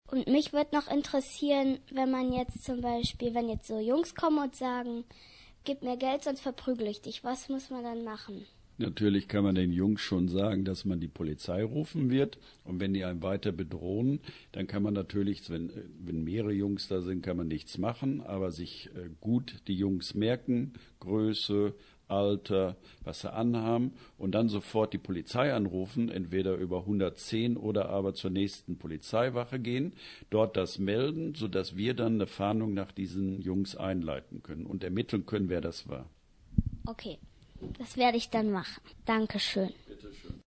Und mich würde noch interessieren, wenn man jetzt zum Beispiel, wenn jetzt so Jungs kommen und sagen, gib mir Geld, sonst verprügel ich dich. Was muss man dann machen? Natürlich kann man den Jungs schon sagen, dass man die Polizei rufen wird. Und wenn die einen weiter bedrohen, dann kann man natürlich, wenn mehrere Jungs da sind, kann man nichts machen, aber sich gut die Jungs merken, Größe, Alter, was sie anhaben und dann sofort die Polizei anrufen, entweder über 110 oder aber zur nächsten Polizeiwache gehen, dort das melden, sodass wir dann eine Fahndung nach diesen Jungs einleiten können und ermitteln können, wer das war. Okay, das werde ich dann machen. Dankeschön. Bitte schön.